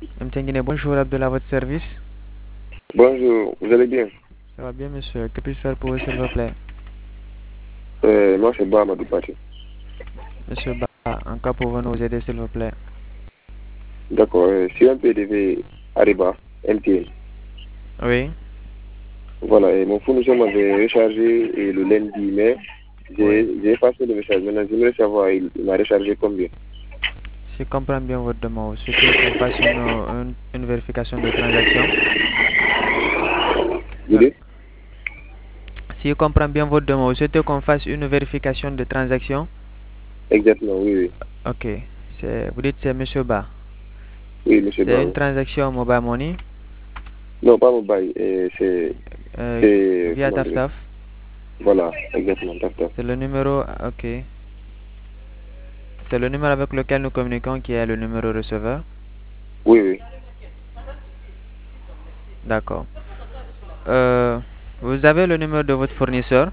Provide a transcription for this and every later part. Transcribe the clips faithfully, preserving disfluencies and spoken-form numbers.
M. Guinée, bonjour, Abdullah, à votre service. Bonjour, vous allez bien? Ça va bien, monsieur. Que puis-je faire pour vous, s'il vous plaît? Euh, moi, c'est Bahama du Paté. Monsieur Ba, en cas pouvons nous aider, s'il vous plaît? D'accord, euh, sur un P D V Ariba, M T N. Oui, Voilà, et mon fournisseur m'avait rechargé et le lundi, mais oui. j'ai j'ai effacé le message. Maintenant, j'aimerais savoir, il, il m'a rechargé combien? Si je comprends bien votre demande, vous souhaitez qu'on fasse une, euh, une, une vérification de transaction? Vous Euh, dites? Si je comprends bien votre demande, vous souhaitez qu'on fasse une vérification de transaction? Exactement, oui, oui. Ok. C'est, vous dites c'est monsieur Ba. Oui, monsieur C'est une Bahama. transaction mobile money Non, pas mobile, euh, c'est, euh, c'est, via comment dire? TafTaf. Voilà, exactement, tap, tap. C'est le numéro, ok. C'est le numéro avec lequel nous communiquons qui est le numéro receveur. Oui, oui. D'accord. Euh, vous avez le numéro de votre fournisseur?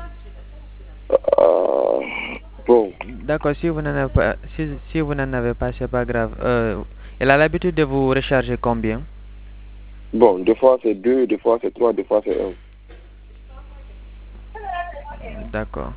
Euh, bon, D'accord, si vous n'en avez pas, si, si vous n'en avez pas, c'est pas grave. Euh, elle a l'habitude de vous recharger combien? bon, deux fois c'est deux, deux fois c'est trois, deux fois c'est un. D'accord.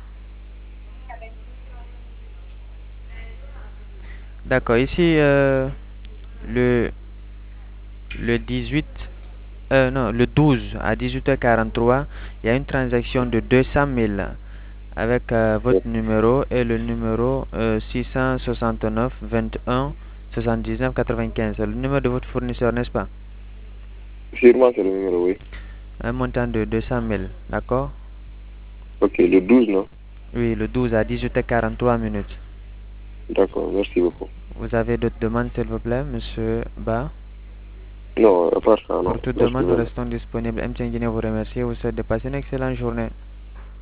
D'accord, ici, euh, le, le dix-huit, euh, non, le douze à dix-huit heures quarante-trois, il y a une transaction de deux cent mille avec euh, votre numéro et le numéro euh, six cent soixante-neuf vingt-et-un soixante-dix-neuf quatre-vingt-quinze. C'est le numéro de votre fournisseur, n'est-ce pas? Sûrement c'est le numéro, oui. Un montant de deux cent mille, d'accord? Ok, le douze, non? Oui, le douze à dix-huit heures quarante-trois minutes. D'accord, merci beaucoup. Vous avez d'autres demandes, s'il vous plaît, monsieur Ba? Non, à part ça, non. Pour toute Merci demande, nous vraiment. restons disponibles. M. Guinée vous remercie et vous souhaite de passer une excellente journée.